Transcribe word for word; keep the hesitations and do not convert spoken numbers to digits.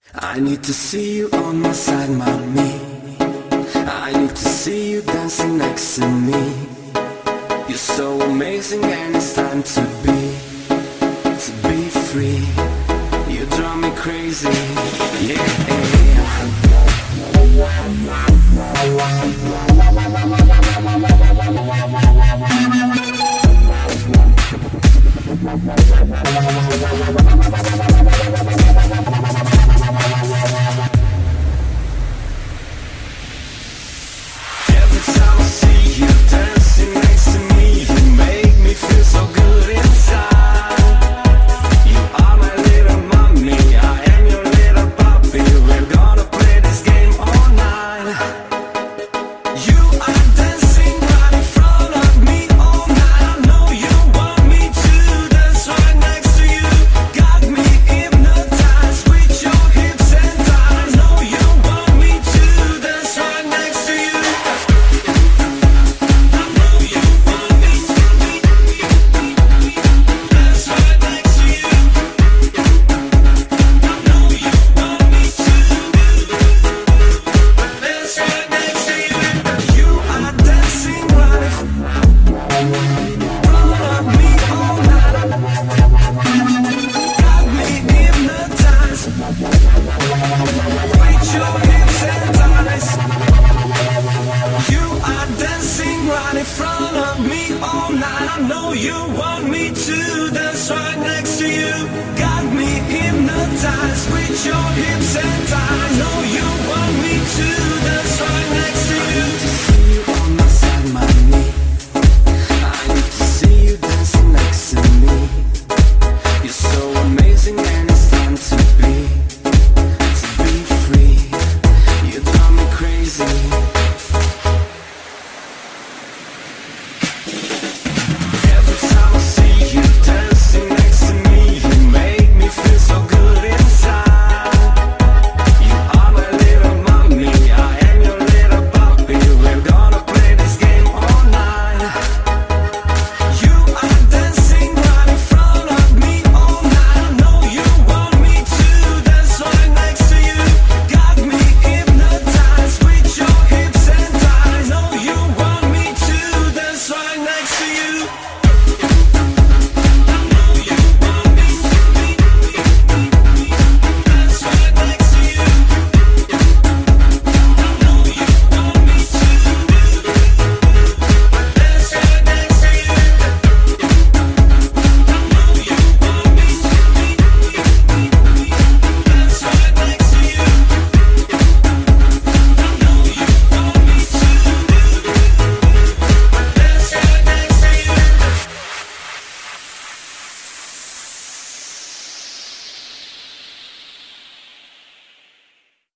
I need to see you on my side, mommy. I need to see you dancing next to me. You're so amazing and it's time to be, to be free. You drive me crazy, yeah. Every time I see you dancing next to me, you make me feel so good inside. You are my little mommy, I am your little puppy. We're gonna play this game all night. You are dancing right in front of me all night. I know you want me to dance right next to you. Got me hypnotized with your hips and thighs. I know you want me to dance right next to you. I know you want me to dance right next to you. I know you want me to dance right next to you. You are dancing right in front of me all night. Got me hypnotized with your hips and thighs. You are dancing right in front of me all night. I know you want me to dance right next to you. Got me hypnotized with your